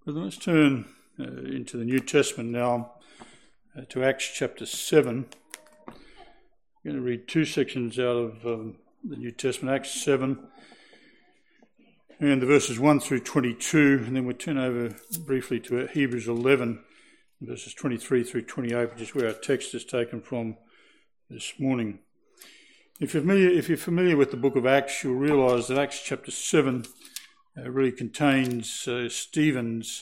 Well, let's turn into the New Testament now to Acts chapter 7. I'm going to read two sections out of the New Testament, Acts 7, and the verses 1 through 22, and then we'll turn over briefly to Hebrews 11, verses 23 through 28, which is where our text is taken from this morning. If you're familiar with the book of Acts, you'll realise that Acts chapter 7 really contains Stephen's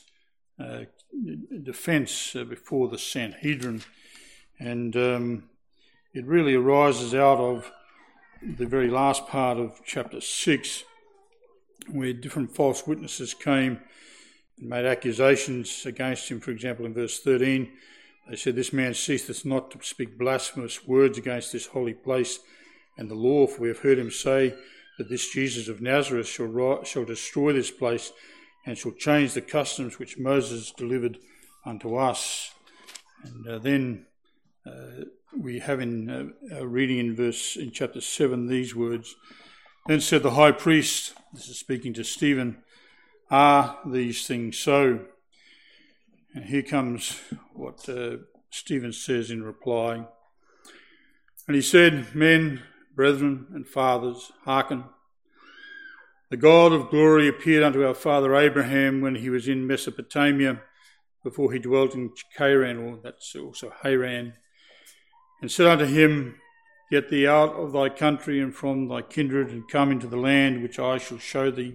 defence before the Sanhedrin, and it really arises out of the very last part of chapter 6, where different false witnesses came and made accusations against him. For example, in verse 13, they said, "This man ceaseth not to speak blasphemous words against this holy place and the law, for we have heard him say that this Jesus of Nazareth shall destroy this place and shall change the customs which Moses delivered unto us." And then we have in reading in chapter 7 these words, "Then said the high priest," this is speaking to Stephen, "Are these things so?" And here comes what Stephen says in reply. "And he said, Men, brethren, and fathers, hearken. The God of glory appeared unto our father Abraham when he was in Mesopotamia, before he dwelt in Charan," or that's also Haran, "and said unto him, Get thee out of thy country and from thy kindred, and come into the land which I shall show thee.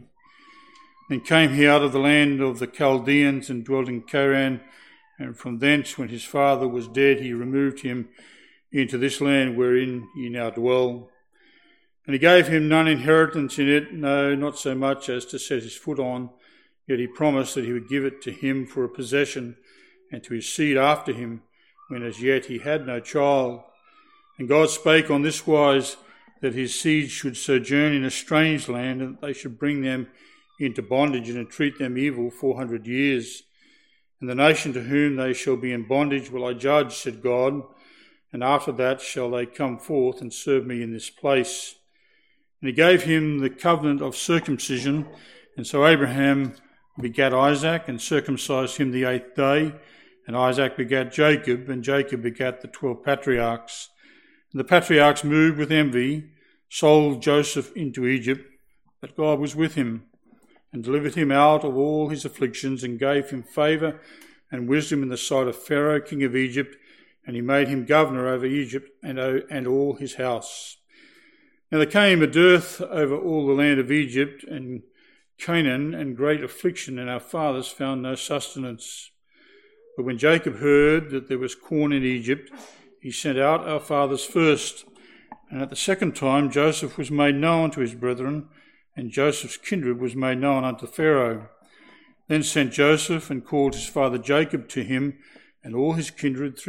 Then came he out of the land of the Chaldeans and dwelt in Charan, and from thence, when his father was dead, he removed him into this land wherein ye now dwell. And he gave him none inheritance in it, no, not so much as to set his foot on, yet he promised that he would give it to him for a possession, and to his seed after him, when as yet he had no child. And God spake on this wise, that his seed should sojourn in a strange land, and that they should bring them into bondage, and entreat them evil 400 years. And the nation to whom they shall be in bondage will I judge, said God, and after that shall they come forth and serve me in this place. And he gave him the covenant of circumcision, and so Abraham begat Isaac, and circumcised him the 8th day, and Isaac begat Jacob, and Jacob begat the 12 patriarchs. And the patriarchs, moved with envy, sold Joseph into Egypt, but God was with him, and delivered him out of all his afflictions, and gave him favour and wisdom in the sight of Pharaoh, king of Egypt, and he made him governor over Egypt and all his house. Now there came a dearth over all the land of Egypt and Canaan, and great affliction, and our fathers found no sustenance. But when Jacob heard that there was corn in Egypt, he sent out our fathers first. And at the second time Joseph was made known to his brethren, and Joseph's kindred was made known unto Pharaoh. Then sent Joseph, and called his father Jacob to him, and all his kindred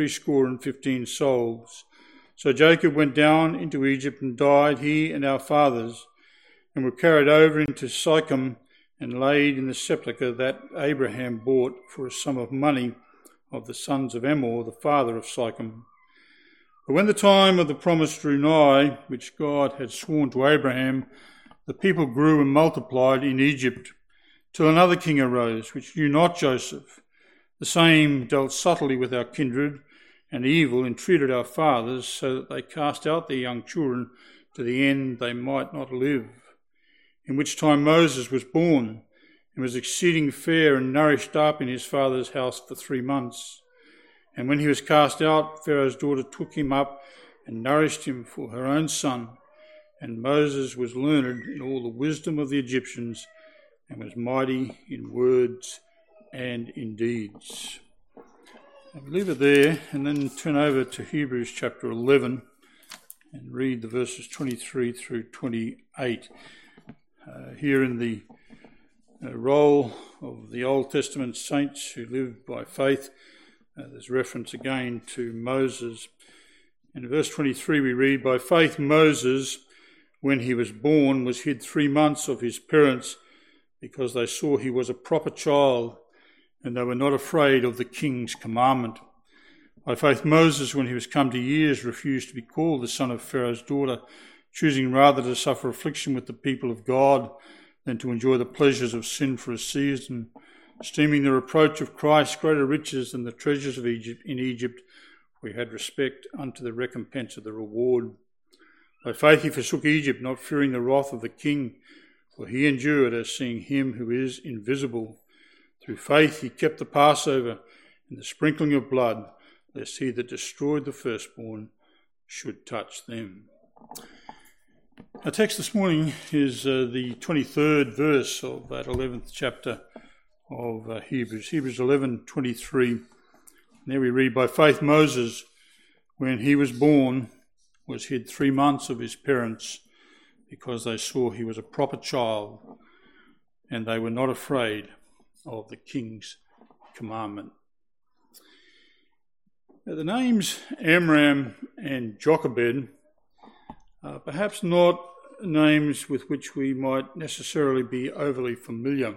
75 souls. So Jacob went down into Egypt, and died, he and our fathers, and were carried over into Sychem, and laid in the sepulchre that Abraham bought for a sum of money of the sons of Emor, the father of Sychem. But when the time of the promise drew nigh, which God had sworn to Abraham, the people grew and multiplied in Egypt, till another king arose, which knew not Joseph. The same dealt subtly with our kindred, and evil entreated our fathers, so that they cast out their young children, to the end they might not live. In which time Moses was born, and was exceeding fair, and nourished up in his father's house for 3 months. And when he was cast out, Pharaoh's daughter took him up, and nourished him for her own son. And Moses was learned in all the wisdom of the Egyptians, and was mighty in words and in deeds. I'll leave it there, and then turn over to Hebrews chapter 11 and read the verses 23 through 28. Here in the role of the Old Testament saints who lived by faith, there's reference again to Moses. In verse 23 we read, "By faith Moses, when he was born, was hid 3 months of his parents, because they saw he was a proper child, and they were not afraid of the king's commandment. By faith Moses, when he was come to years, refused to be called the son of Pharaoh's daughter, choosing rather to suffer affliction with the people of God than to enjoy the pleasures of sin for a season, esteeming the reproach of Christ greater riches than the treasures of Egypt. In Egypt, we had respect unto the recompense of the reward. By faith he forsook Egypt, not fearing the wrath of the king, for he endured as seeing him who is invisible. Through faith he kept the Passover and the sprinkling of blood, lest he that destroyed the firstborn should touch them. Our text this morning is the 23rd verse of that 11th chapter of Hebrews, Hebrews 11:23. There we read, by faith Moses, when he was born, was hid 3 months of his parents, because they saw he was a proper child, and they were not afraid of the king's commandment. Now, the names Amram and Jochebed are perhaps not names with which we might necessarily be overly familiar.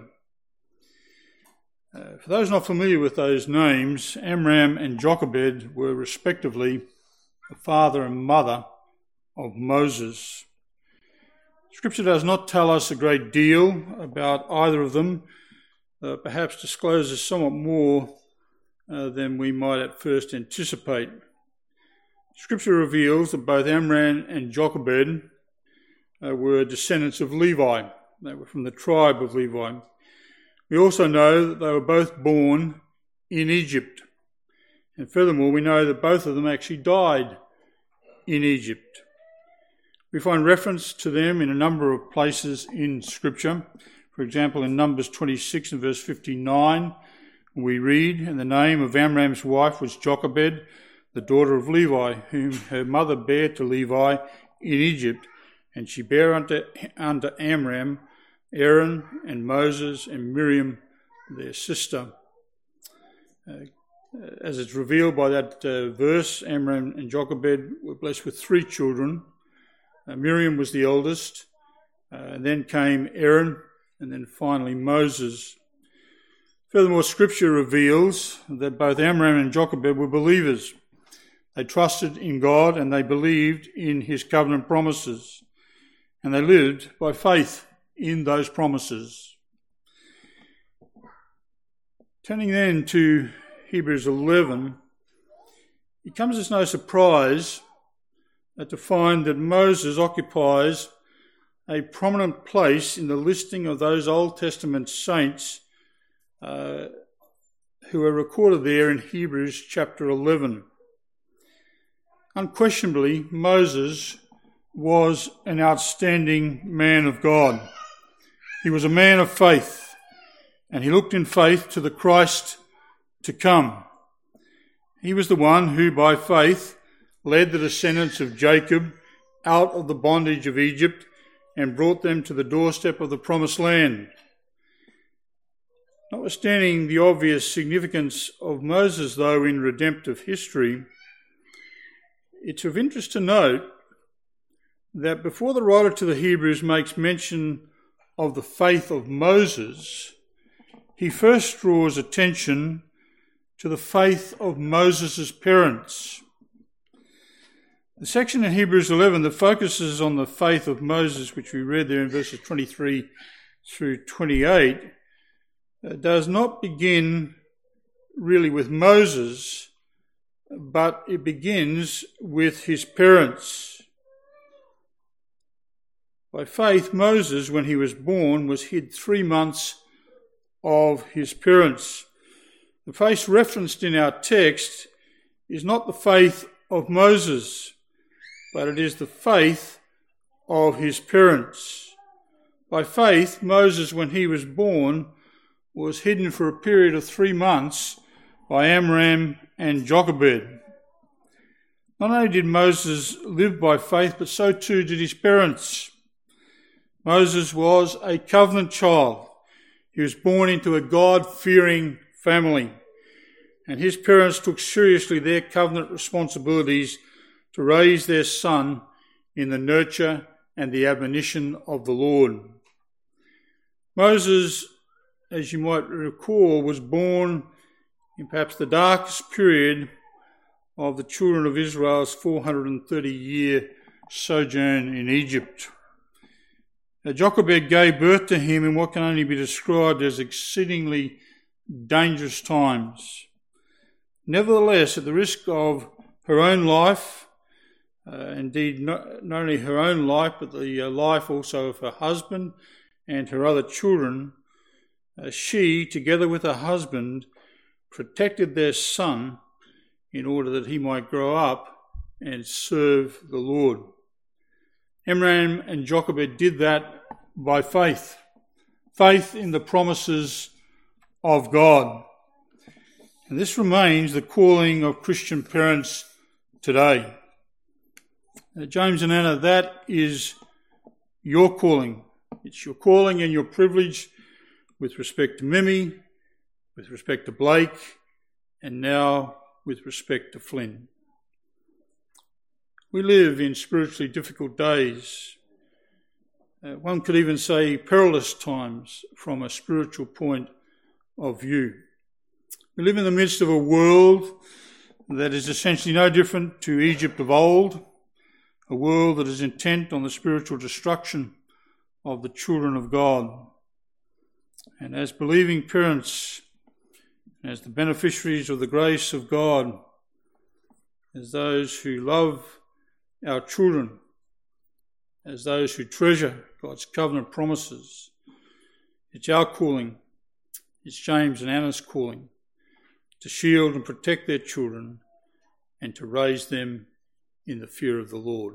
For those not familiar with those names, Amram and Jochebed were respectively the father and mother of Moses. Scripture does not tell us a great deal about either of them, perhaps discloses somewhat more than we might at first anticipate. Scripture reveals that both Amram and Jochebed were descendants of Levi. They were from the tribe of Levi. We also know that they were both born in Egypt. And furthermore, we know that both of them actually died in Egypt. We find reference to them in a number of places in Scripture. For example, in Numbers 26 and verse 59, we read, and the name of Amram's wife was Jochebed, the daughter of Levi, whom her mother bare to Levi in Egypt, and she bare unto Amram Aaron and Moses and Miriam, their sister. As it's revealed by that verse, Amram and Jochebed were blessed with 3 children. Miriam was the eldest, and then came Aaron, and then finally Moses. Furthermore, Scripture reveals that both Amram and Jochebed were believers. They trusted in God and they believed in his covenant promises, and they lived by faith in those promises. Turning then to Hebrews 11, it comes as no surprise to find that Moses occupies a prominent place in the listing of those Old Testament saints who are recorded there in Hebrews chapter 11. Unquestionably, Moses was an outstanding man of God. He was a man of faith, and he looked in faith to the Christ to come. He was the one who, by faith, led the descendants of Jacob out of the bondage of Egypt and brought them to the doorstep of the promised land. Notwithstanding the obvious significance of Moses, though, in redemptive history, it's of interest to note that before the writer to the Hebrews makes mention of the faith of Moses, he first draws attention to the faith of Moses' parents. The section in Hebrews 11 that focuses on the faith of Moses, which we read there in verses 23 through 28, does not begin really with Moses, but it begins with his parents. By faith, Moses, when he was born, was hid 3 months of his parents. The faith referenced in our text is not the faith of Moses, but it is the faith of his parents. By faith, Moses, when he was born, was hidden for a period of 3 months by Amram and Jochebed. Not only did Moses live by faith, but so too did his parents. Moses was a covenant child. He was born into a God-fearing family, and his parents took seriously their covenant responsibilities to raise their son in the nurture and the admonition of the Lord. Moses, as you might recall, was born in perhaps the darkest period of the children of Israel's 430-year sojourn in Egypt. Jochebed gave birth to him in what can only be described as exceedingly dangerous times. Nevertheless, at the risk of her own life, indeed not only her own life, but the life also of her husband and her other children, she, together with her husband, protected their son in order that he might grow up and serve the Lord. Amram and Jochebed did that by faith in the promises of God. And this remains the calling of Christian parents today. James and Anna, that is your calling. It's your calling and your privilege with respect to Mimi, with respect to Blake, and now with respect to Flynn. We live in spiritually difficult days. One could even say perilous times from a spiritual point of view. We live in the midst of a world that is essentially no different to Egypt of old, a world that is intent on the spiritual destruction of the children of God. And as believing parents, as the beneficiaries of the grace of God, as those who love our children, as those who treasure God's covenant promises, it's our calling, it's James and Anna's calling, to shield and protect their children and to raise them in the fear of the Lord.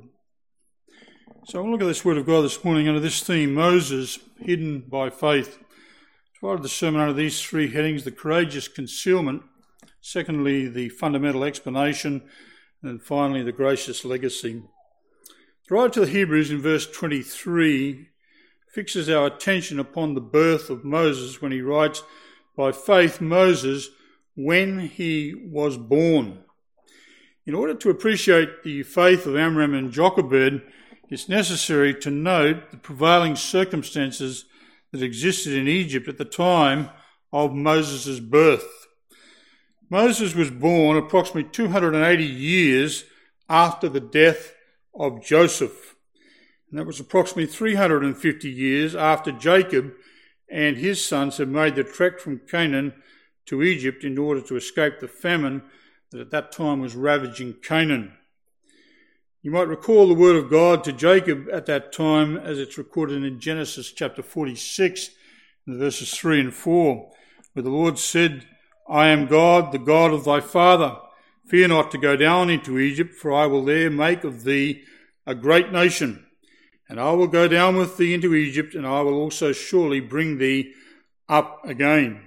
So we'll look at this word of God this morning under this theme, Moses, hidden by faith. I've divided the sermon under these three headings: the courageous concealment, secondly, the fundamental explanation, and then finally, the gracious legacy. The writer to the Hebrews in verse 23 fixes our attention upon the birth of Moses when he writes, by faith Moses, when he was born. In order to appreciate the faith of Amram and Jochebed, it's necessary to note the prevailing circumstances that existed in Egypt at the time of Moses' birth. Moses was born approximately 280 years after the death of Joseph. And that was approximately 350 years after Jacob and his sons had made the trek from Canaan to Egypt in order to escape the famine that at that time was ravaging Canaan. You might recall the word of God to Jacob at that time as it's recorded in Genesis chapter 46, in the verses 3 and 4, where the Lord said, I am God, the God of thy father. Fear not to go down into Egypt, for I will there make of thee a great nation. And I will go down with thee into Egypt, and I will also surely bring thee up again.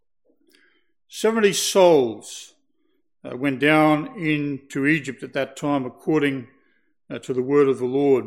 70 souls went down into Egypt at that time according to the word of the Lord.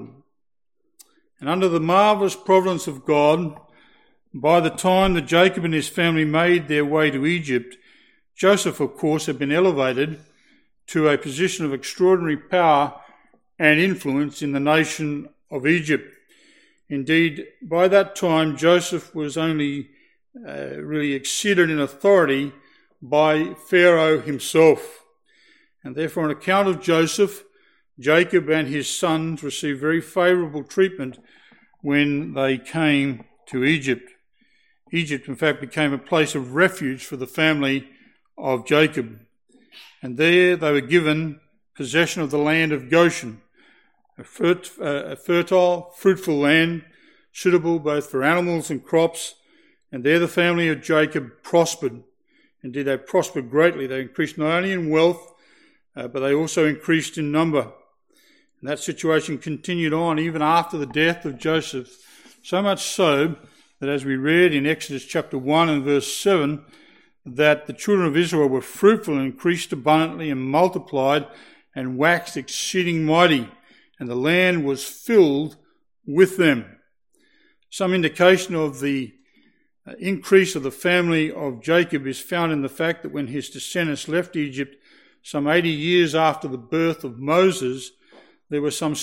And under the marvellous providence of God, by the time that Jacob and his family made their way to Egypt, Joseph, of course, had been elevated to a position of extraordinary power and influence in the nation of Egypt. Indeed, by that time, Joseph was only really exceeded in authority by Pharaoh himself. And therefore, on account of Joseph, Jacob and his sons received very favourable treatment when they came to Egypt. Egypt, in fact, became a place of refuge for the family of Jacob. And there they were given possession of the land of Goshen, a fertile, fruitful land, suitable both for animals and crops. And there the family of Jacob prospered. Indeed, they prospered greatly. They increased not only in wealth, but they also increased in number. And that situation continued on even after the death of Joseph, so much so that as we read in Exodus chapter 1 and verse 7, that the children of Israel were fruitful and increased abundantly and multiplied and waxed exceeding mighty, and the land was filled with them. Some indication of the increase of the family of Jacob is found in the fact that when his descendants left Egypt some 80 years after the birth of Moses, there were some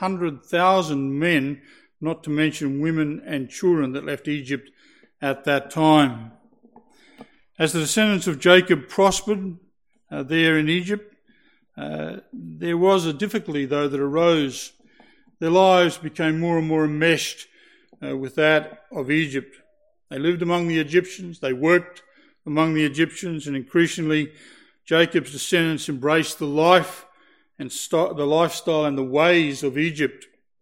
600,000 men, not to mention women and children, that left Egypt at that time. As the descendants of Jacob prospered there in Egypt, there was a difficulty, though, that arose. Their lives became more and more enmeshed with that of Egypt. They lived among the Egyptians, they worked among the Egyptians, and increasingly Jacob's descendants embraced the life and the lifestyle and the ways of Egypt.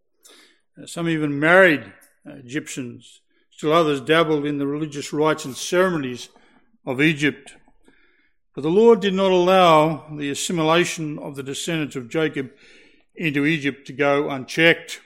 Some even married Egyptians. Still others dabbled in the religious rites and ceremonies of Egypt. But the Lord did not allow the assimilation of the descendants of Jacob into Egypt to go unchecked.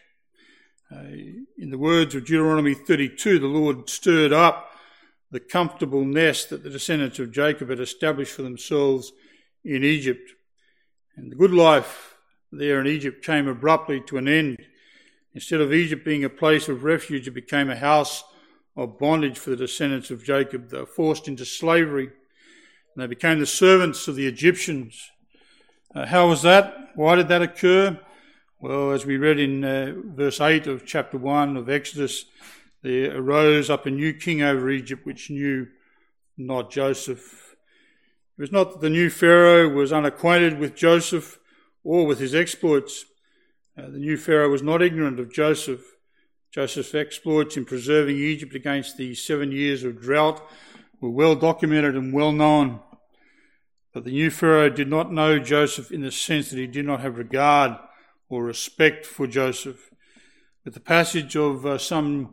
In the words of Deuteronomy 32, the Lord stirred up the comfortable nest that the descendants of Jacob had established for themselves in Egypt. And the good life there in Egypt came abruptly to an end. Instead of Egypt being a place of refuge, it became a house of bondage for the descendants of Jacob. They were forced into slavery, and they became the servants of the Egyptians. How was that? Why did that occur? Well, as we read in verse 8 of chapter 1 of Exodus, there arose up a new king over Egypt which knew not Joseph. It was not that the new Pharaoh was unacquainted with Joseph or with his exploits. The new Pharaoh was not ignorant of Joseph. Joseph's exploits in preserving Egypt against the 7 years of drought were well documented and well known. But the new Pharaoh did not know Joseph in the sense that he did not have regard or respect for Joseph. With the passage of some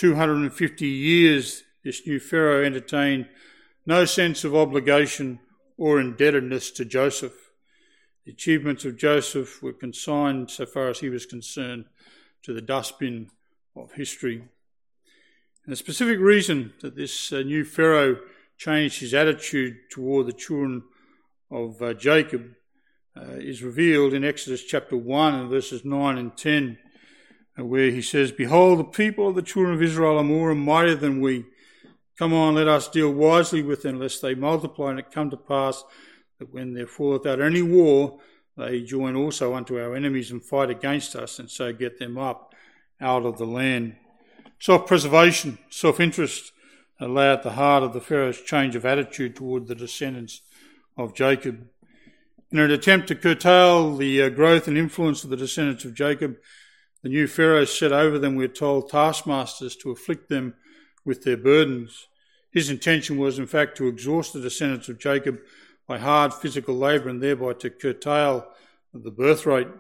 250 years, this new Pharaoh entertained no sense of obligation or indebtedness to Joseph. The achievements of Joseph were consigned, so far as he was concerned, to the dustbin of history. And the specific reason that this new Pharaoh changed his attitude toward the children of Jacob is revealed in Exodus chapter 1 and verses 9 and 10, where he says, "Behold, the people of the children of Israel are more and mightier than we. Come on, let us deal wisely with them, lest they multiply, and it come to pass that when there falleth out any war, they join also unto our enemies and fight against us, and so get them up out of the land." Self-preservation, self-interest lay at the heart of the Pharaoh's change of attitude toward the descendants of Jacob. In an attempt to curtail the growth and influence of the descendants of Jacob, the new Pharaoh set over them, we're told, taskmasters to afflict them with their burdens. His intention was, in fact, to exhaust the descendants of Jacob by hard physical labour and thereby to curtail the birth rate.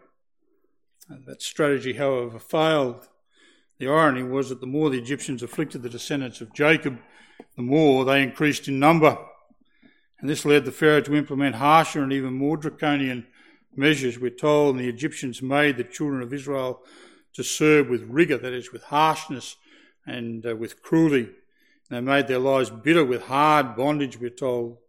That strategy, however, failed. The irony was that the more the Egyptians afflicted the descendants of Jacob, the more they increased in number. And this led the Pharaoh to implement harsher and even more draconian measures. We're told, and the Egyptians made the children of Israel to serve with rigour, that is, with harshness and with cruelty. They made their lives bitter with hard bondage, we're told.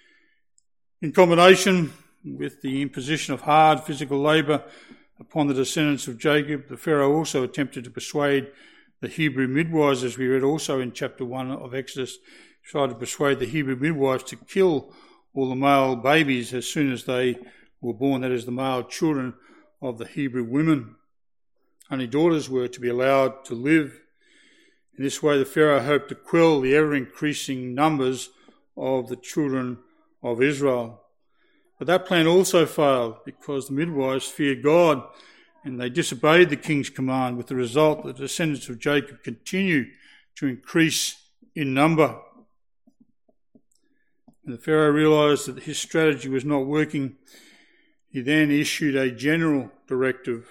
In combination with the imposition of hard physical labour upon the descendants of Jacob, the Pharaoh also attempted to persuade the Hebrew midwives, as we read also in chapter 1 of Exodus, tried to persuade the Hebrew midwives to kill all the male babies as soon as they were born, that is, the male children of the Hebrew women. Only daughters were to be allowed to live. In this way, the Pharaoh hoped to quell the ever-increasing numbers of the children of Israel. But that plan also failed because the midwives feared God and they disobeyed the king's command, with the result that the descendants of Jacob continued to increase in number. When the Pharaoh realised that his strategy was not working, he then issued a general directive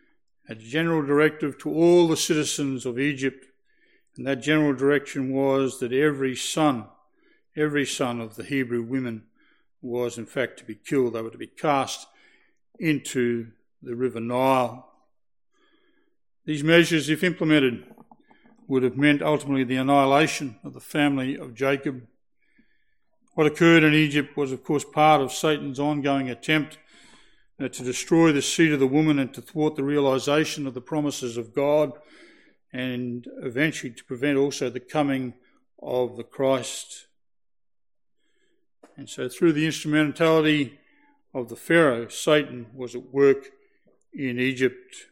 to all the citizens of Egypt. And that general direction was that every son of the Hebrew women was in fact to be killed. They were to be cast into the river Nile. These measures, if implemented, would have meant ultimately the annihilation of the family of Jacob. What occurred in Egypt was, of course, part of Satan's ongoing attempt to destroy the seed of the woman and to thwart the realisation of the promises of God, and eventually to prevent also the coming of the Christ. And so through the instrumentality of the Pharaoh, Satan was at work in Egypt.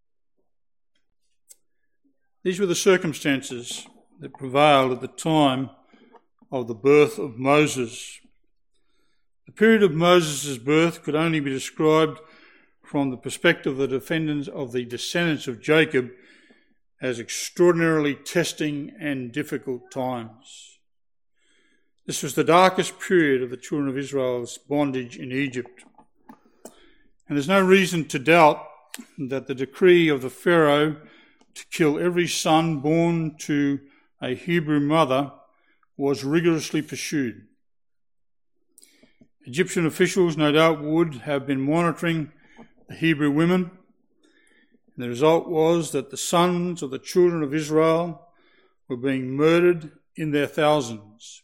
These were the circumstances that prevailed at the time of the birth of Moses. The period of Moses' birth could only be described from the perspective of the descendants of Jacob as extraordinarily testing and difficult times. This was the darkest period of the children of Israel's bondage in Egypt. And there's no reason to doubt that the decree of the Pharaoh to kill every son born to a Hebrew mother was rigorously pursued. Egyptian officials no doubt would have been monitoring the Hebrew women. And the result was that the sons of the children of Israel were being murdered in their thousands.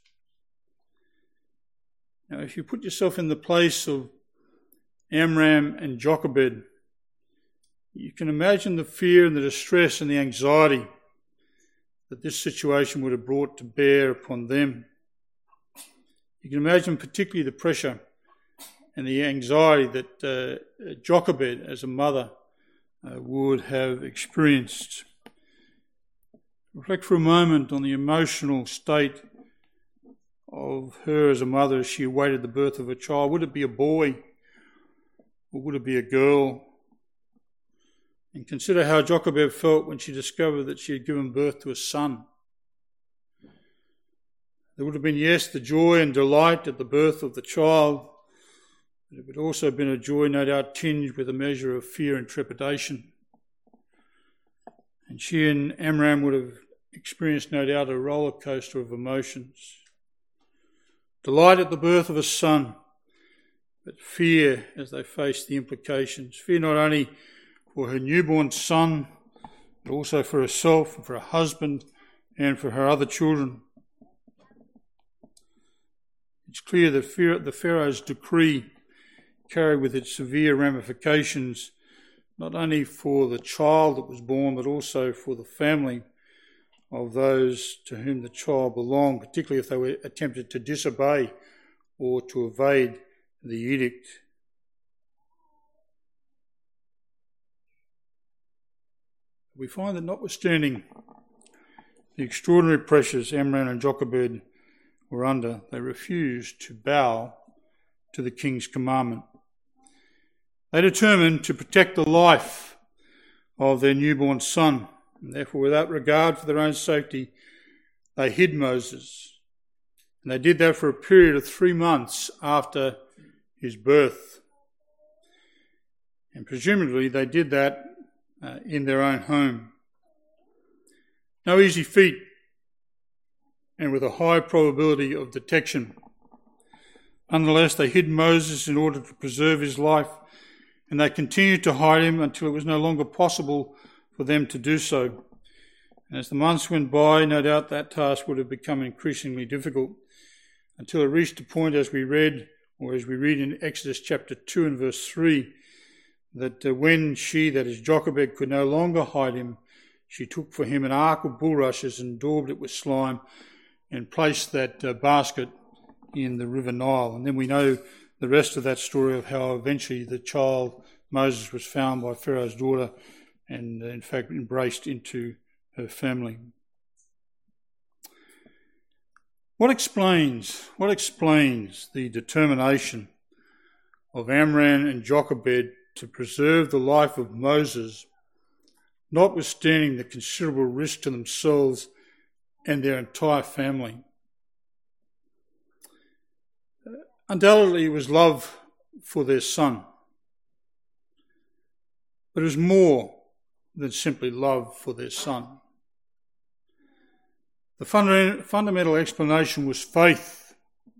Now, if you put yourself in the place of Amram and Jochebed, you can imagine the fear and the distress and the anxiety that this situation would have brought to bear upon them. You can imagine particularly the pressure and the anxiety that Jochebed, as a mother, would have experienced. Reflect for a moment on the emotional state of her as a mother as she awaited the birth of a child. Would it be a boy or would it be a girl? And consider how Jochebed felt when she discovered that she had given birth to a son. There would have been, yes, the joy and delight at the birth of the child, but it would also have been a joy no doubt tinged with a measure of fear and trepidation. And she and Amram would have experienced no doubt a roller coaster of emotions. Delight at the birth of a son, but fear as they faced the implications. Fear not only for her newborn son, but also for herself and for her husband and for her other children. It's clear that the Pharaoh's decree carried with it severe ramifications, not only for the child that was born, but also for the family of those to whom the child belonged, particularly if they were attempted to disobey or to evade the edict. We find that notwithstanding the extraordinary pressures Amram and Jochebed were under, they refused to bow to the king's commandment. They determined to protect the life of their newborn son, and therefore, without regard for their own safety, they hid Moses. And they did that for a period of 3 months after his birth. And presumably they did that in their own home. No easy feat, and with a high probability of detection. Nonetheless, they hid Moses in order to preserve his life, and they continued to hide him until it was no longer possible for them to do so. And as the months went by, no doubt that task would have become increasingly difficult until it reached a point, as we read in Exodus chapter 2 and verse 3, that when she, that is Jochebed, could no longer hide him, she took for him an ark of bulrushes and daubed it with slime and placed that basket in the river Nile. And then we know the rest of that story of how eventually the child Moses was found by Pharaoh's daughter and in fact embraced into her family. What explains the determination of Amram and Jochebed to preserve the life of Moses, notwithstanding the considerable risk to themselves and their entire family? Undoubtedly, it was love for their son. But it was more than simply love for their son. The fundamental explanation was faith.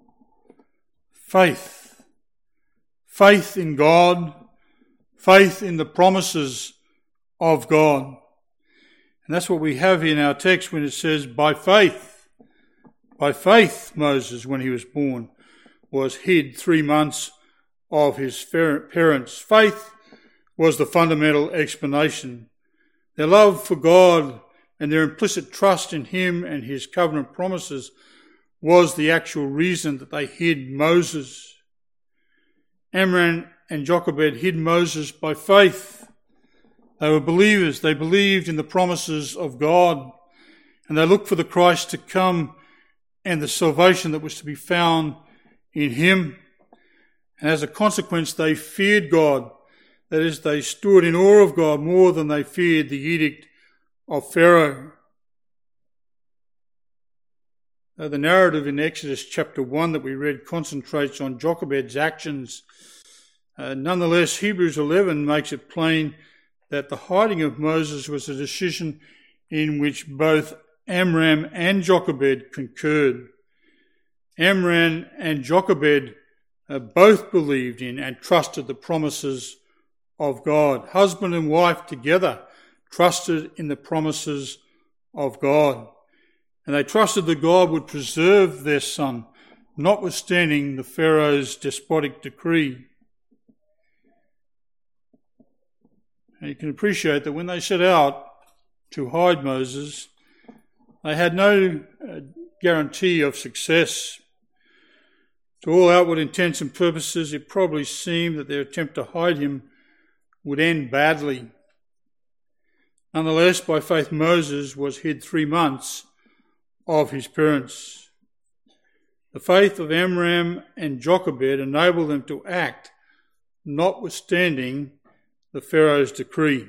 Faith. Faith in God. Faith in the promises of God. And that's what we have in our text when it says, by faith. By faith, Moses, when he was born, was hid 3 months of his parents. Faith was the fundamental explanation. Their love for God and their implicit trust in him and his covenant promises was the actual reason that they hid Moses. Amram and Jochebed hid Moses by faith. They were believers. They believed in the promises of God, and they looked for the Christ to come and the salvation that was to be found in him. And as a consequence, they feared God. That is, they stood in awe of God more than they feared the edict of Pharaoh. Though the narrative in Exodus chapter 1 that we read concentrates on Jochebed's actions, nonetheless, Hebrews 11 makes it plain that the hiding of Moses was a decision in which both Amram and Jochebed concurred. Amram and Jochebed both believed in and trusted the promises of God. Husband and wife together trusted in the promises of God. And they trusted that God would preserve their son, notwithstanding the Pharaoh's despotic decree. And you can appreciate that when they set out to hide Moses, they had no guarantee of success. To all outward intents and purposes, it probably seemed that their attempt to hide him would end badly. Nonetheless, by faith, Moses was hid 3 months of his parents. The faith of Amram and Jochebed enabled them to act, notwithstanding the Pharaoh's decree.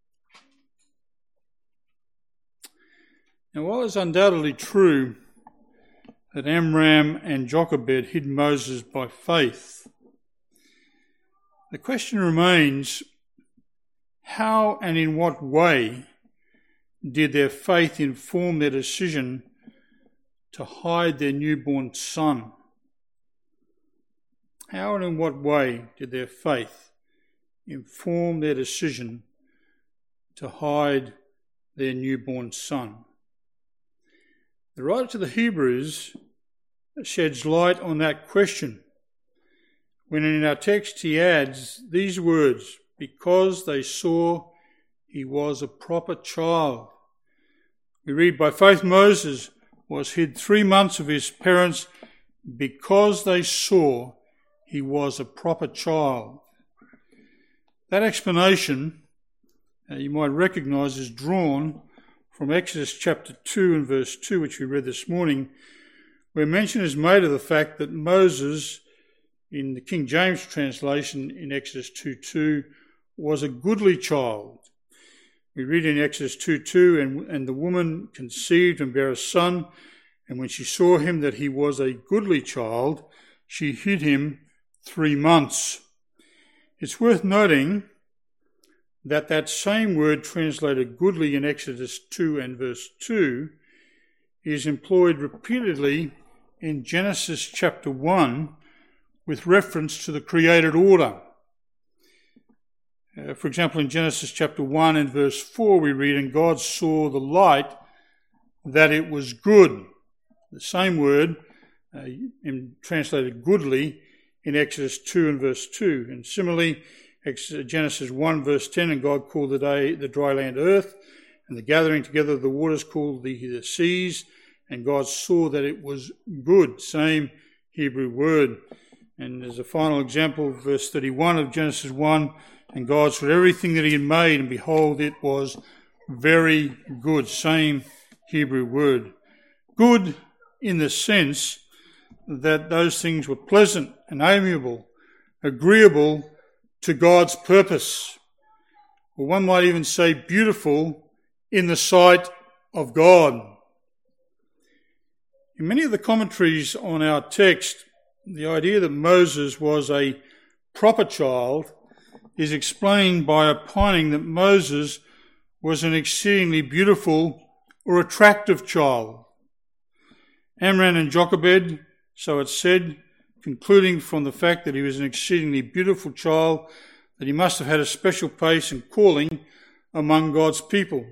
Now, while it's undoubtedly true that Amram and Jochebed hid Moses by faith, the question remains, how and in what way did their faith inform their decision to hide their newborn son? How and in what way did their faith inform their decision to hide their newborn son? The writer to the Hebrews sheds light on that question when in our text he adds these words, because they saw he was a proper child. We read, by faith Moses was hid 3 months of his parents because they saw he was a proper child. That explanation, you might recognise, is drawn from Exodus chapter 2 and verse 2, which we read this morning, where mention is made of the fact that Moses, in the King James translation in Exodus 2:2, was a goodly child. We read in Exodus 2:2, and the woman conceived and bare a son, and when she saw him that he was a goodly child, she hid him 3 months. It's worth noting that that same word translated goodly in Exodus 2 and verse 2 is employed repeatedly in Genesis chapter 1 with reference to the created order. For example, in Genesis chapter 1 and verse 4 we read, and God saw the light that it was good. The same word translated goodly in Exodus 2 and verse 2. And similarly, Genesis 1 verse 10, and God called the dry land earth, and the gathering together of the waters called the seas, and God saw that it was good. Same Hebrew word. And as a final example, verse 31 of Genesis 1, and God saw everything that he had made, and behold, it was very good. Same Hebrew word. Good in the sense that those things were pleasant and amiable, agreeable to God's purpose. Or one might even say beautiful in the sight of God. In many of the commentaries on our text, the idea that Moses was a proper child is explained by opining that Moses was an exceedingly beautiful or attractive child. Amram and Jochebed, so it's said, concluding from the fact that he was an exceedingly beautiful child, that he must have had a special place and calling among God's people.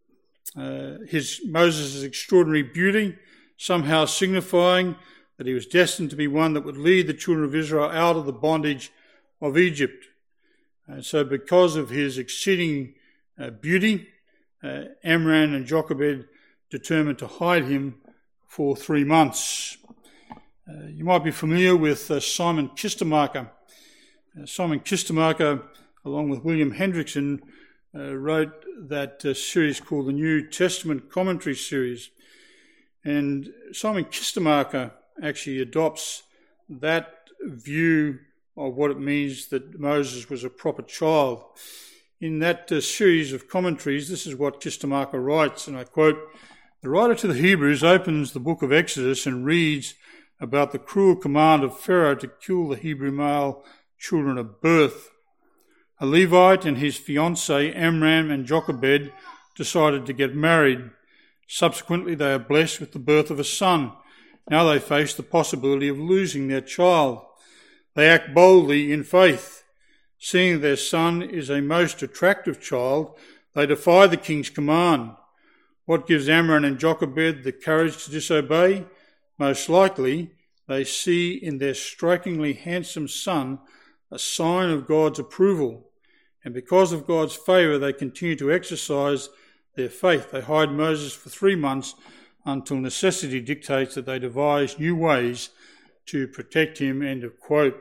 Moses' extraordinary beauty somehow signifying that he was destined to be one that would lead the children of Israel out of the bondage of Egypt. So because of his exceeding beauty, Amram and Jochebed determined to hide him for 3 months. You might be familiar with Simon Kistemaker. Simon Kistemaker, along with William Hendrickson, wrote that series called the New Testament Commentary Series. And Simon Kistemaker actually adopts that view of what it means that Moses was a proper child. In that series of commentaries, this is what Kistemaker writes, and I quote, The writer to the Hebrews opens the book of Exodus and reads about the cruel command of Pharaoh to kill the Hebrew male children of birth. A Levite and his fiancée Amram and Jochebed decided to get married. Subsequently, they are blessed with the birth of a son. Now they face the possibility of losing their child. They act boldly in faith. Seeing their son is a most attractive child, they defy the king's command. What gives Amram and Jochebed the courage to disobey? Most likely, they see in their strikingly handsome son a sign of God's approval. And because of God's favour, they continue to exercise their faith. They hide Moses for 3 months until necessity dictates that they devise new ways to protect him. End of quote.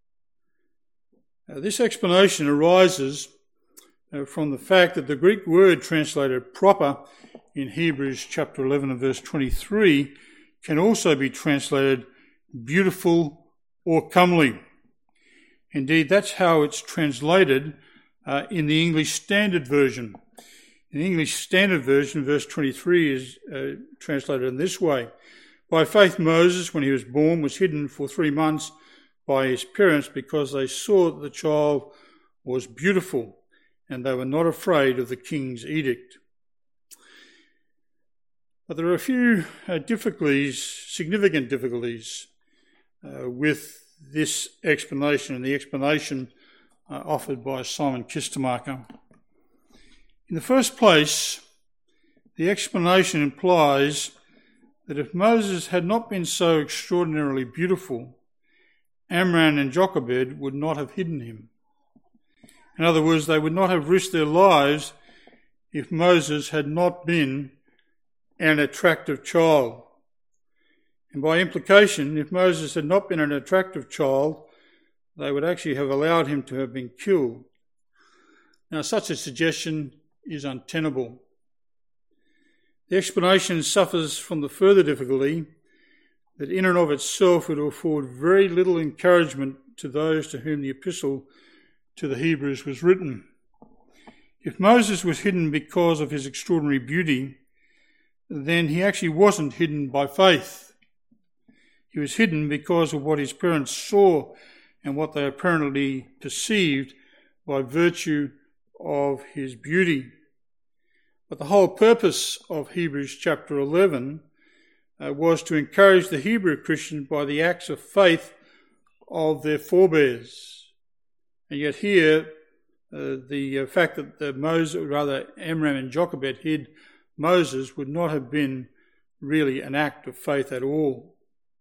This explanation arises from the fact that the Greek word translated proper in Hebrews chapter 11 and verse 23 can also be translated beautiful or comely. Indeed, that's how it's translated in the English Standard Version. In the English Standard Version, verse 23 is translated in this way. By faith, Moses, when he was born, was hidden for 3 months by his parents because they saw that the child was beautiful and they were not afraid of the king's edict. But there are a few significant difficulties with this explanation and the explanation offered by Simon Kistemaker. In the first place, the explanation implies that if Moses had not been so extraordinarily beautiful, Amram and Jochebed would not have hidden him. In other words, they would not have risked their lives if Moses had not been an attractive child. And by implication, if Moses had not been an attractive child, they would actually have allowed him to have been killed. Now, such a suggestion is untenable. The explanation suffers from the further difficulty that in and of itself it will afford very little encouragement to those to whom the epistle to the Hebrews was written. If Moses was hidden because of his extraordinary beauty, then he actually wasn't hidden by faith. He was hidden because of what his parents saw and what they apparently perceived by virtue of his beauty. But the whole purpose of Hebrews chapter 11 was to encourage the Hebrew Christians by the acts of faith of their forebears. And yet here, the fact that Amram and Jochebed hid Moses would not have been really an act of faith at all.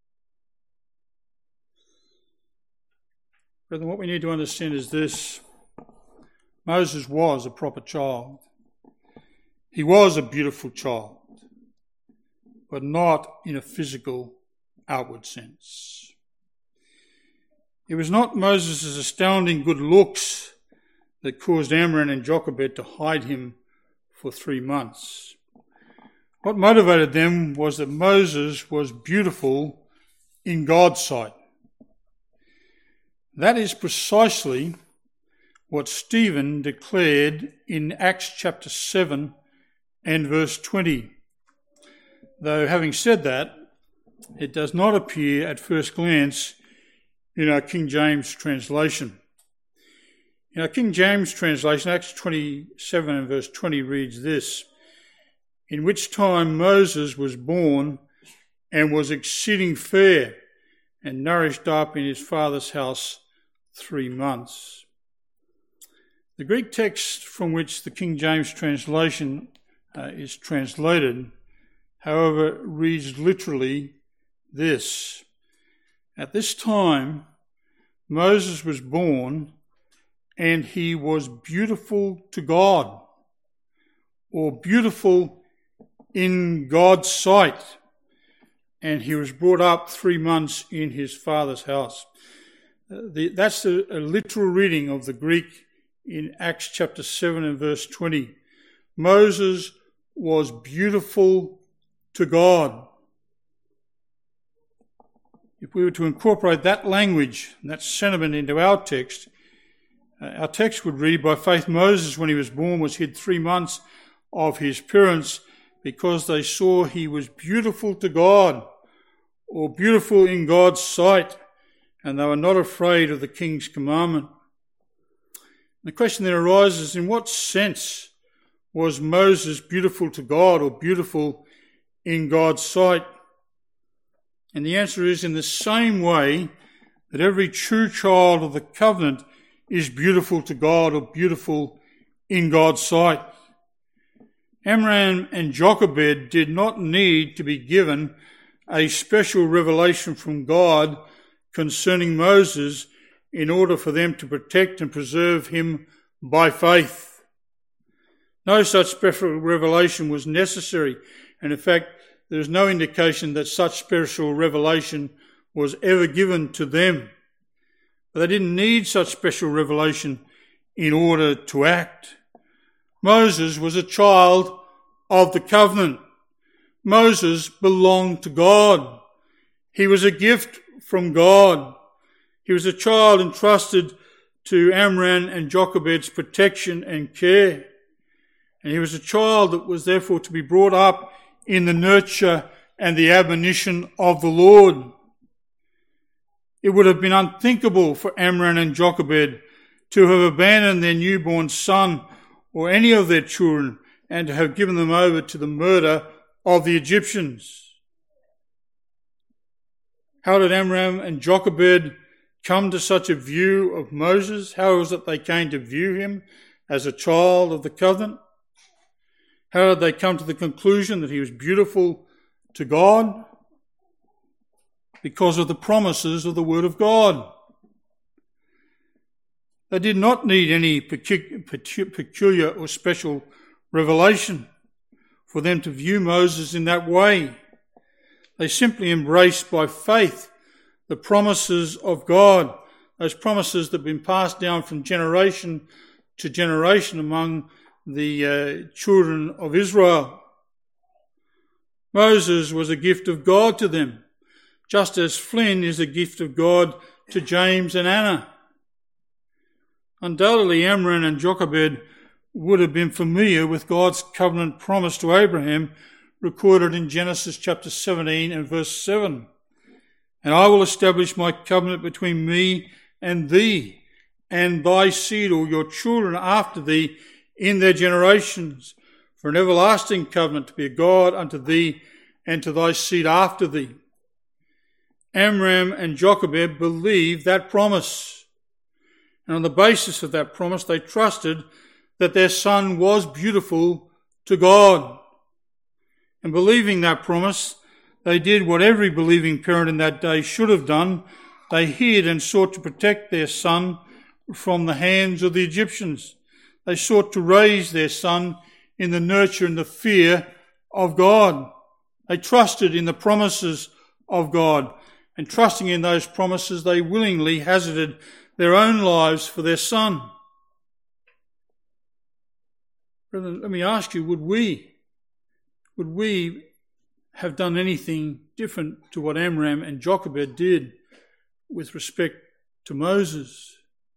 Brethren, what we need to understand is this. Moses was a proper child. He was a beautiful child, but not in a physical, outward sense. It was not Moses' astounding good looks that caused Amram and Jochebed to hide him for 3 months. What motivated them was that Moses was beautiful in God's sight. That is precisely what Stephen declared in Acts chapter 7 and verse 20. Though having said that, it does not appear at first glance in our King James translation. In our King James translation, Acts 27 and verse 20 reads this: in which time Moses was born and was exceeding fair and nourished up in his father's house 3 months. The Greek text from which the King James translation is translated, however, reads literally this: at this time Moses was born and he was beautiful to God, or beautiful in God's sight, and he was brought up 3 months in his father's house. That's a literal reading of the Greek in Acts chapter 7 and verse 20. Moses was beautiful to God. If we were to incorporate that language, that sentiment into our text would read, by faith Moses, when he was born, was hid 3 months of his parents because they saw he was beautiful to God, or beautiful in God's sight, and they were not afraid of the king's commandment. The question then arises, in what sense was Moses beautiful to God, or beautiful in God's sight? And the answer is in the same way that every true child of the covenant is beautiful to God, or beautiful in God's sight. Amram and Jochebed did not need to be given a special revelation from God concerning Moses in order for them to protect and preserve him by faith. No such special revelation was necessary, and in fact, there is no indication that such special revelation was ever given to them. But they didn't need such special revelation in order to act. Moses was a child of the covenant. Moses belonged to God. He was a gift from God. He was a child entrusted to Amram and Jochebed's protection and care. And he was a child that was therefore to be brought up in the nurture and the admonition of the Lord. It would have been unthinkable for Amram and Jochebed to have abandoned their newborn son or any of their children and to have given them over to the murder of the Egyptians. How did Amram and Jochebed come to such a view of Moses? How was it they came to view him as a child of the covenant? How did they come to the conclusion that he was beautiful to God? Because of the promises of the Word of God. They did not need any peculiar or special revelation for them to view Moses in that way. They simply embraced by faith the promises of God, those promises that have been passed down from generation to generation among the children of Israel. Moses was a gift of God to them, just as Flynn is a gift of God to James and Anna. Undoubtedly, Amram and Jochebed would have been familiar with God's covenant promise to Abraham, recorded in Genesis chapter 17 and verse 7. And I will establish my covenant between me and thee, and thy seed, or your children after thee, in their generations, for an everlasting covenant to be a God unto thee and to thy seed after thee. Amram and Jochebed believed that promise. And on the basis of that promise, they trusted that their son was beautiful to God. And believing that promise, they did what every believing parent in that day should have done. They hid and sought to protect their son from the hands of the Egyptians. They sought to raise their son in the nurture and the fear of God. They trusted in the promises of God, and trusting in those promises, they willingly hazarded their own lives for their son. Brethren, let me ask you, would we have done anything different to what Amram and Jochebed did with respect to Moses?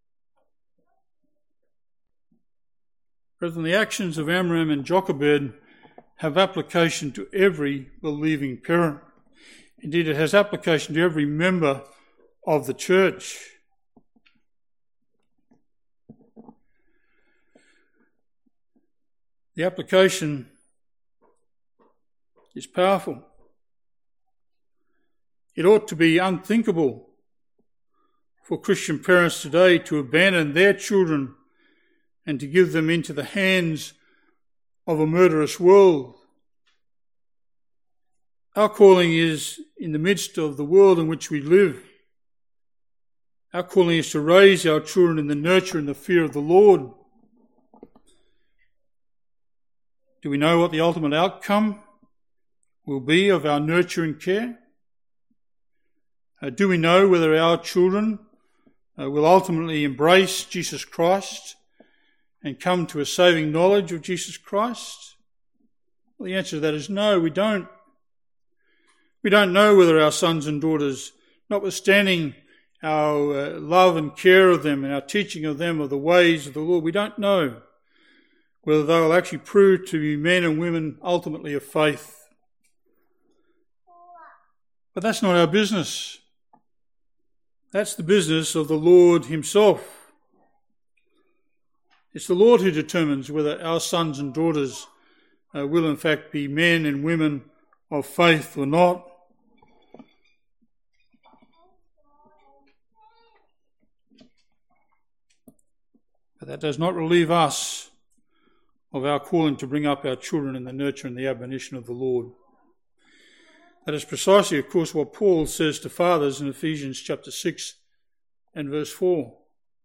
Brethren, the actions of Amram and Jochebed have application to every believing parent. Indeed, it has application to every member of the church. The application is powerful. It ought to be unthinkable for Christian parents today to abandon their children and to give them into the hands of a murderous world. Our calling is in the midst of the world in which we live. Our calling is to raise our children in the nurture and the fear of the Lord. Do we know what the ultimate outcome will be of our nurture and care? Do we know whether our children will ultimately embrace Jesus Christ and come to a saving knowledge of Jesus Christ? Well, the answer to that is no, we don't. We don't know whether our sons and daughters, notwithstanding our love and care of them and our teaching of them of the ways of the Lord, we don't know whether they will actually prove to be men and women ultimately of faith. But that's not our business. That's the business of the Lord himself. It's the Lord who determines whether our sons and daughters will in fact be men and women of faith or not. But that does not relieve us of our calling to bring up our children in the nurture and the admonition of the Lord. That is precisely, of course, what Paul says to fathers in Ephesians chapter 6 and verse 4.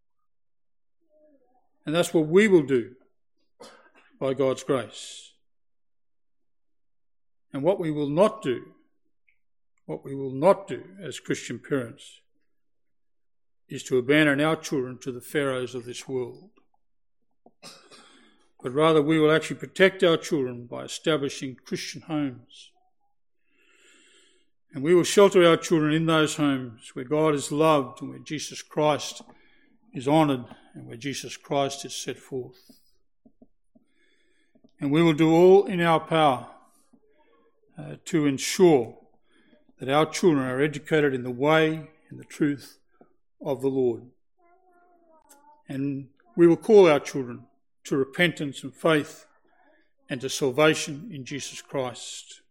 And that's what we will do by God's grace. And what we will not do as Christian parents is to abandon our children to the pharaohs of this world. But rather we will actually protect our children by establishing Christian homes. And we will shelter our children in those homes where God is loved and where Jesus Christ is honoured and where Jesus Christ is set forth. And we will do all in our power to ensure that our children are educated in the way and the truth of the Lord. And we will call our children to repentance and faith and to salvation in Jesus Christ.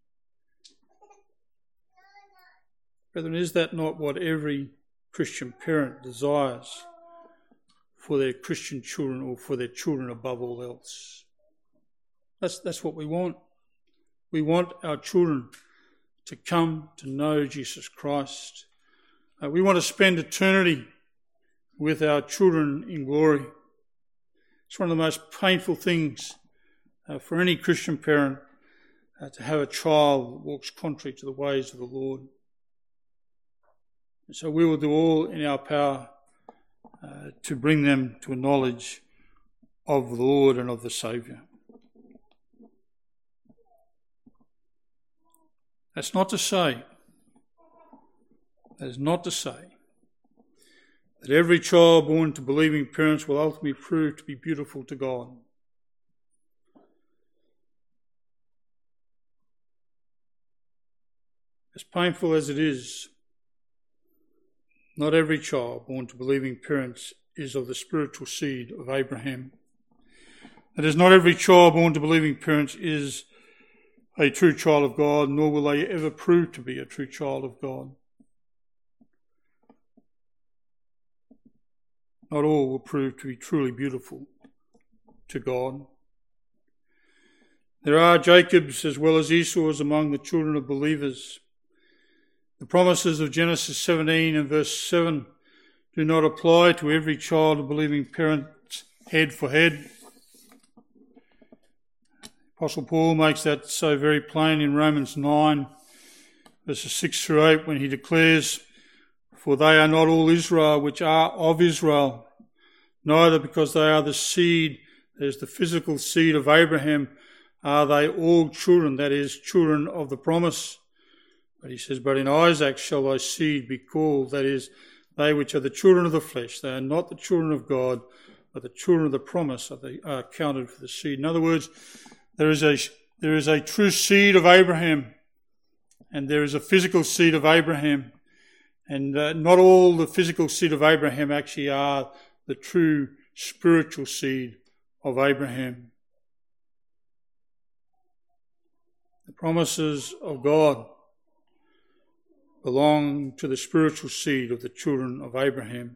Brethren, is that not what every Christian parent desires for their Christian children, or for their children above all else? That's what we want. We want our children to come to know Jesus Christ. We want to spend eternity with our children in glory. It's one of the most painful things for any Christian parent to have a child that walks contrary to the ways of the Lord. And so we will do all in our power to bring them to a knowledge of the Lord and of the Saviour. That is not to say that every child born to believing parents will ultimately prove to be beautiful to God. As painful as it is, not every child born to believing parents is of the spiritual seed of Abraham. That is, not every child born to believing parents is a true child of God, nor will they ever prove to be a true child of God. Not all will prove to be truly beautiful to God. There are Jacobs as well as Esau's among the children of believers. The promises of Genesis 17 and verse 7 do not apply to every child of believing parents head for head. Apostle Paul makes that so very plain in Romans 9, verses 6 through 8, when he declares, "For they are not all Israel which are of Israel, neither because they are the seed, that is the physical seed of Abraham, are they all children, that is, children of the promise. But he says, but in Isaac shall thy seed be called, that is, they which are the children of the flesh. They are not the children of God, but the children of the promise are counted for the seed." In other words, there is a true seed of Abraham, and there is a physical seed of Abraham. And not all the physical seed of Abraham actually are the true spiritual seed of Abraham. The promises of God belong to the spiritual seed of the children of Abraham.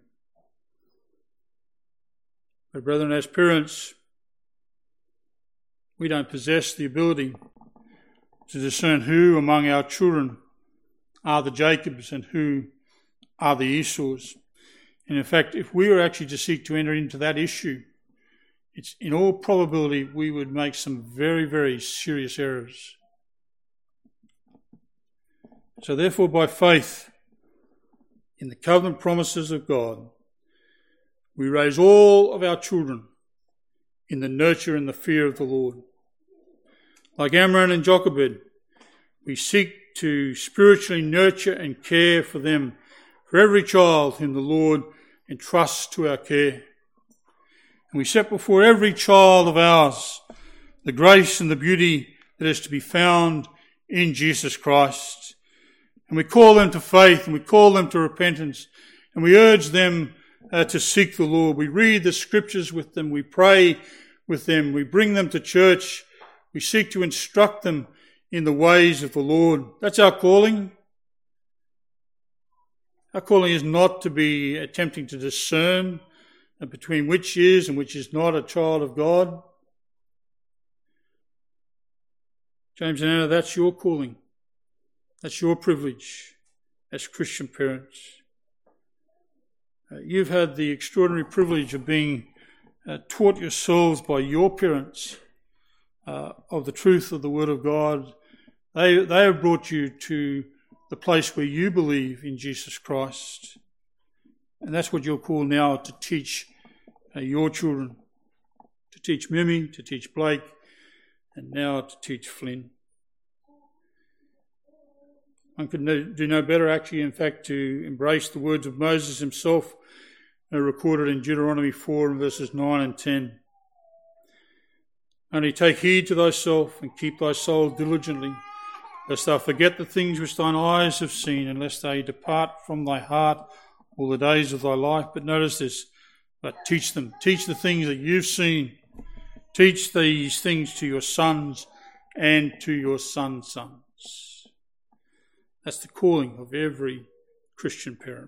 But brethren, as parents, we don't possess the ability to discern who among our children are the Jacobs and who are the Esau's. And in fact, if we were actually to seek to enter into that issue, it's in all probability we would make some very, very serious errors. So therefore, by faith in the covenant promises of God, we raise all of our children in the nurture and the fear of the Lord. Like Amram and Jochebed, we seek to spiritually nurture and care for them, for every child whom the Lord entrusts to our care. And we set before every child of ours the grace and the beauty that is to be found in Jesus Christ. And we call them to faith, and we call them to repentance, and we urge them to seek the Lord. We read the scriptures with them, we pray with them, we bring them to church, we seek to instruct them in the ways of the Lord. That's our calling. Our calling is not to be attempting to discern between which is and which is not a child of God. James and Anna, that's your calling. That's your privilege as Christian parents. You've had the extraordinary privilege of being taught yourselves by your parents of the truth of the Word of God. They have brought you to the place where you believe in Jesus Christ. And that's what you're called now to teach your children, to teach Mimi, to teach Blake, and now to teach Flynn. One could do no better, actually, in fact, to embrace the words of Moses himself, recorded in Deuteronomy 4 and verses 9 and 10. Only take heed to thyself and keep thy soul diligently, lest thou forget the things which thine eyes have seen, and lest they depart from thy heart all the days of thy life. But notice this, but teach them. Teach the things that you've seen. Teach these things to your sons and to your sons' sons. That's the calling of every Christian parent.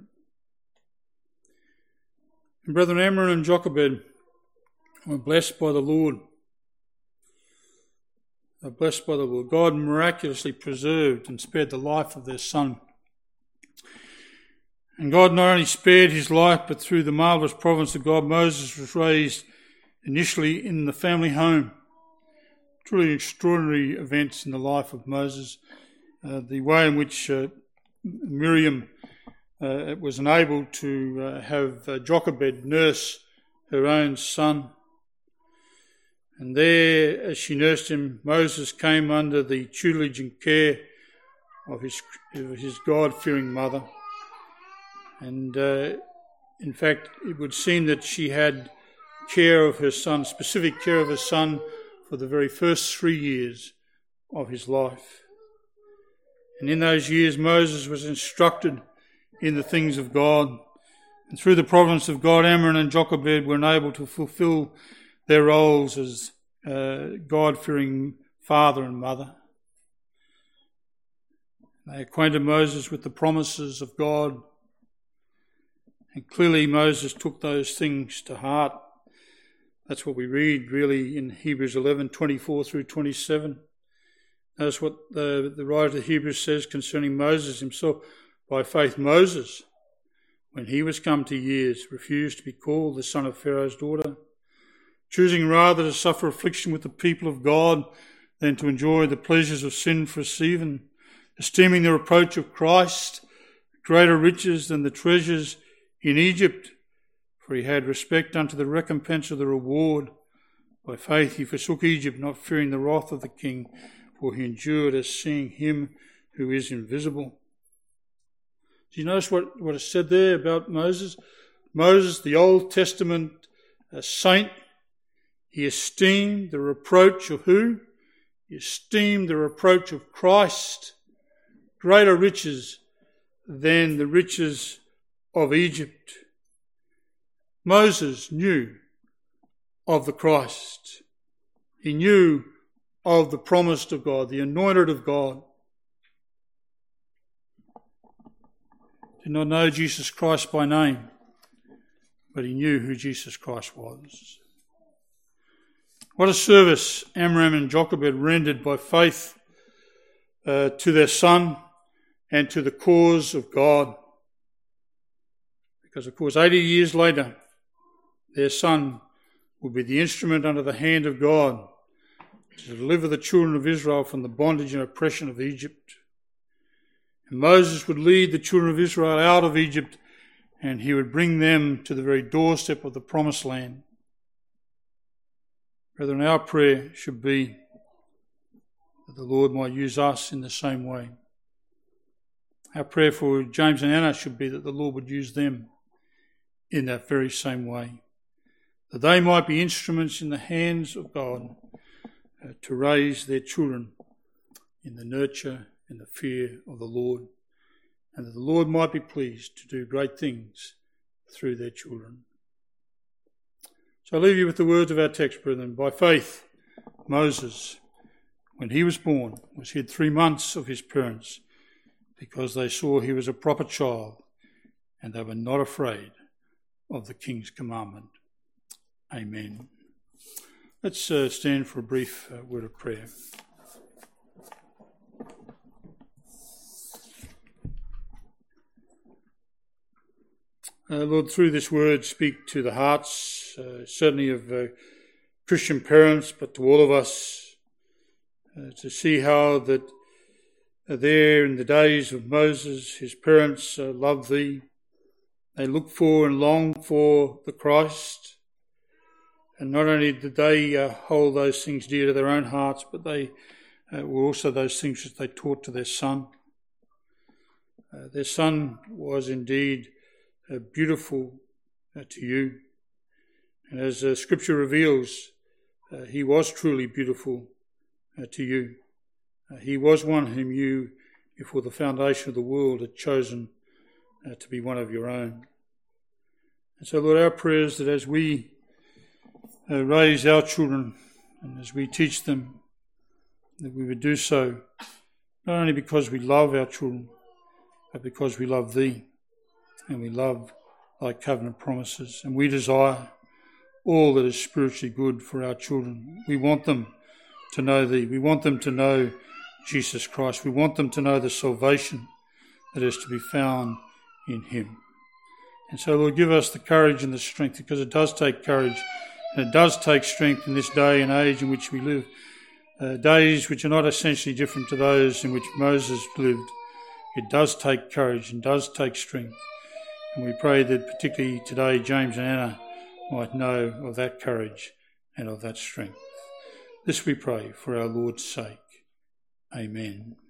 And brethren, Amram and Jochebed were blessed by the Lord. They were blessed by the Lord. God miraculously preserved and spared the life of their son. And God not only spared his life, but through the marvellous providence of God, Moses was raised initially in the family home. Truly extraordinary events in the life of Moses. The way in which Miriam was enabled to have Jochebed nurse her own son. And there, as she nursed him, Moses came under the tutelage and care of his God-fearing mother. And in fact, it would seem that she had care of her son, specific care of her son, for the very first 3 years of his life. And in those years, Moses was instructed in the things of God. And through the providence of God, Amram and Jochebed were enabled to fulfill their roles as God-fearing father and mother. They acquainted Moses with the promises of God. And clearly Moses took those things to heart. That's what we read really in Hebrews 11:24 through 27. Notice what the writer of the Hebrews says concerning Moses himself. By faith Moses, when he was come to years, refused to be called the son of Pharaoh's daughter, choosing rather to suffer affliction with the people of God than to enjoy the pleasures of sin for a season, esteeming the reproach of Christ greater riches than the treasures in Egypt, for he had respect unto the recompense of the reward. By faith he forsook Egypt, not fearing the wrath of the king, for he endured as seeing him who is invisible. Do you notice what is said there about Moses? Moses, the Old Testament saint, he esteemed the reproach of who? He esteemed the reproach of Christ greater riches than the riches of Egypt. Moses knew of the Christ. He knew of the promised of God, the anointed of God. Did not know Jesus Christ by name, but he knew who Jesus Christ was. What a service Amram and Jochebed rendered by faith to their son and to the cause of God. Because, of course, 80 years later, their son will be the instrument under the hand of God to deliver the children of Israel from the bondage and oppression of Egypt. And Moses would lead the children of Israel out of Egypt, and he would bring them to the very doorstep of the promised land. Brethren, our prayer should be that the Lord might use us in the same way. Our prayer for James and Anna should be that the Lord would use them in that very same way. that they might be instruments in the hands of God to raise their children in the nurture and the fear of the Lord, and that the Lord might be pleased to do great things through their children. So I leave you with the words of our text, brethren. By faith, Moses, when he was born, was hid 3 months of his parents, because they saw he was a proper child, and they were not afraid of the king's commandment. Amen. Let's stand for a brief word of prayer. Lord, through this word, speak to the hearts, certainly of Christian parents, but to all of us, to see how that there in the days of Moses, his parents loved thee. They looked for and longed for the Christ. And not only did they hold those things dear to their own hearts, but they were also those things that they taught to their son. Their son was indeed beautiful to you. And as Scripture reveals, he was truly beautiful to you. He was one whom you, before the foundation of the world, had chosen to be one of your own. And so, Lord, our prayer is that as we raise our children and as we teach them, that we would do so not only because we love our children, but because we love thee and we love thy covenant promises, and we desire all that is spiritually good for our children. We want them to know thee. We want them to know Jesus Christ. We want them to know the salvation that is to be found in him. And so, Lord, give us the courage and the strength, because it does take courage and it does take strength in this day and age in which we live, days which are not essentially different to those in which Moses lived. It does take courage and does take strength. And we pray that particularly today James and Anna might know of that courage and of that strength. This we pray for our Lord's sake. Amen.